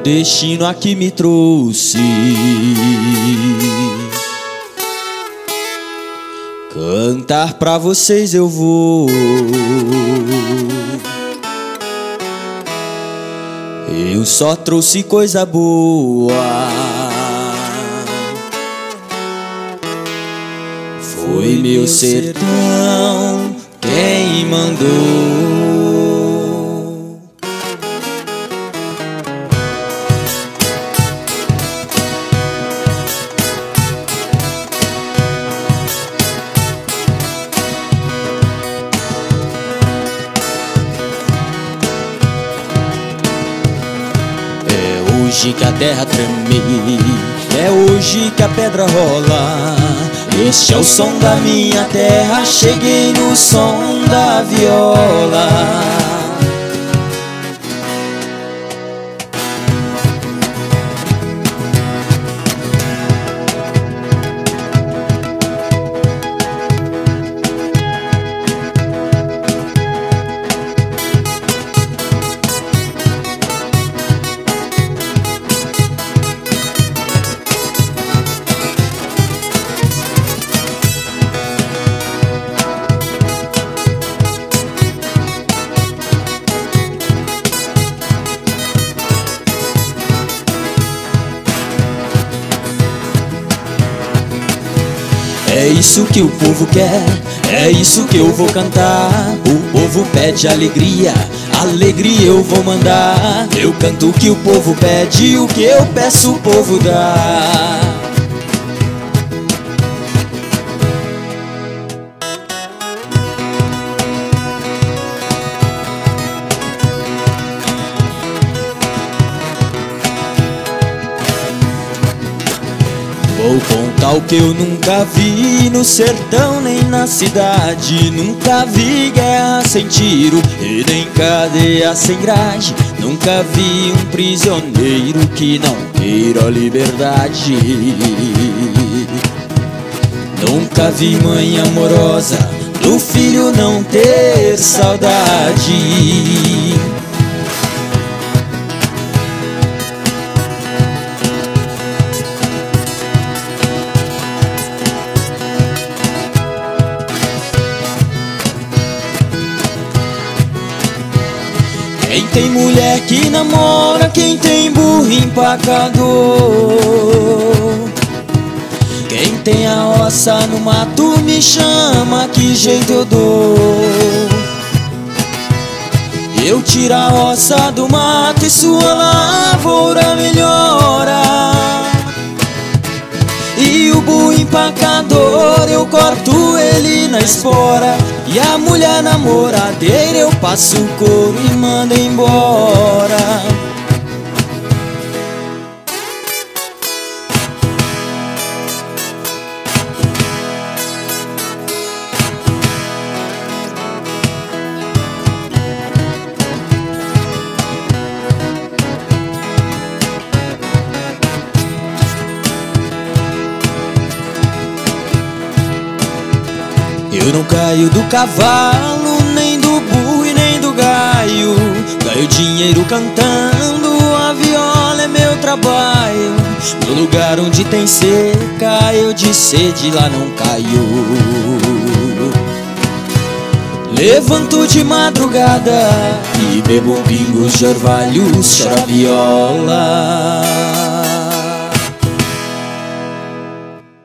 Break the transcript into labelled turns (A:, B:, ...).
A: destino aqui me trouxe. Cantar pra vocês eu vou. Eu só trouxe coisa boa. Foi meu sertão quem mandou. É hoje que a terra treme, é hoje que a pedra rola. Este é o som da minha terra, cheguei no som da viola. É isso que o povo quer, é isso que eu vou cantar. O povo pede alegria, alegria eu vou mandar. Eu canto o que o povo pede, o que eu peço o povo dá. Vou contar o que eu nunca vi no sertão nem na cidade. Nunca vi guerra sem tiro e nem cadeia sem grade. Nunca vi um prisioneiro que não queira liberdade. Nunca vi mãe amorosa do filho não ter saudade. Quem tem mulher que namora, quem tem burro empacador. Quem tem a roça no mato me chama, que jeito eu dou. Eu tiro a roça do mato e sua lavoura melhora. E o burro empacador eu corto ele na espora. E a mulher namoradeira eu passo o couro e mando embora. Eu não caio do cavalo, nem do burro e nem do gaio. Ganho dinheiro cantando, a viola é meu trabalho. No lugar onde tem seca, eu de sede lá não caio. Levanto de madrugada e bebo pingos de orvalho, chora viola.